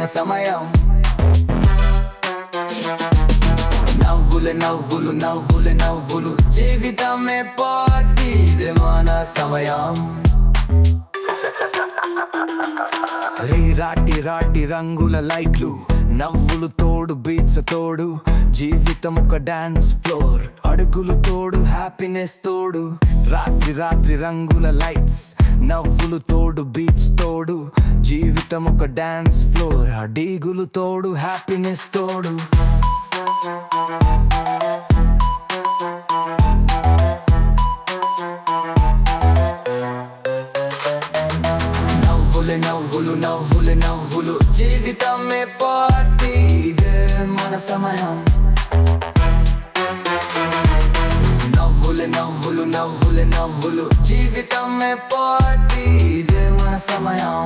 మన సమయం. నవ్వులే నవ్వులు నవ్వులే నవ్వులు, జీవితమే పార్టీ, ఇదే మన సమయం. రాటి రాటి రంగుల లైట్లు, నవ్వులు తోడు బీట్స్ తోడు, జీవితం ఒక డాన్స్ ఫ్లోర్, అడుగులు తోడు హ్యాపీనెస్ తోడు. రాత్రి రాత్రి రంగుల లైట్స్, నవ్వులు తోడు బీట్స్ తోడు, జీవితం ఒక డాన్స్ ఫ్లోర్, అడుగులు తోడు హ్యాపీనెస్ తోడు. నవ్వులే నవ్వులు నవ్వులే నవ్వులు, జీవితమే పార్టీ, ఇదే మన సమయం. నవ్వులే నవ్వులు నవ్వులే నవ్వులు, జీవితమే పార్టీ, ఇదే మన సమయం.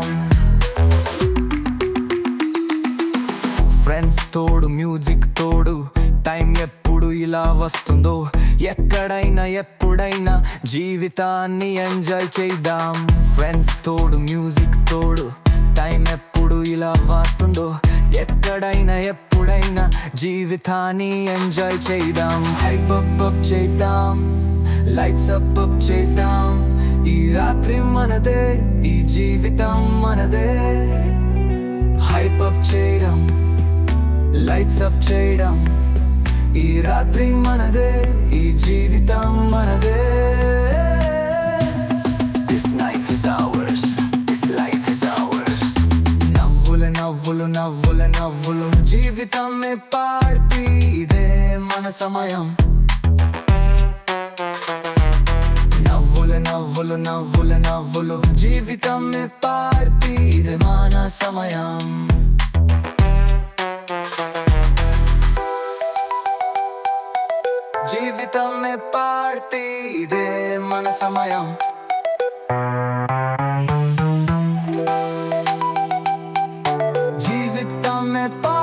ఫ్రెండ్స్ తోడు మ్యూజిక్ తోడు, టైం ఎప్పుడు ఇలా వస్తుందో, ఎక్కడైనా ఎప్పుడైనా జీవితాన్ని ఎంజాయ్ చేద్దాం. ఫ్రెండ్స్ తోడు మ్యూజిక్ తోడు, టైం ఎప్పుడు ఇలా వస్తుందో, ఎక్కడైనా ఎప్పుడైనా జీవితాన్ని ఎంజాయ్ చేద్దాం. హైప్ అప్ అప్ చేద్దాం, లైట్స్ అప్ అప్ చేద్దాం. ఈ రాత్రి మనదే, ఈ జీవితం మనదే. హైప్ అప్ చేయడం, లైట్స్ అప్ చేయడం, ఈ రాత్రి మనదే, ఈ జీవితం మనదే. This life is ours, this life is ours. నవ్వులే నవ్వులు నవ్వులే నవ్వులు, జీవితమే పార్టీ, ఇదే మన సమయం. నవ్వులే నవ్వులు నవ్వులే నవ్వులు, జీవితమే పార్టీ, ఇదే మన సమయం. జీవితమే పార్టీ, ఇదే మన సమయం. జీవితమే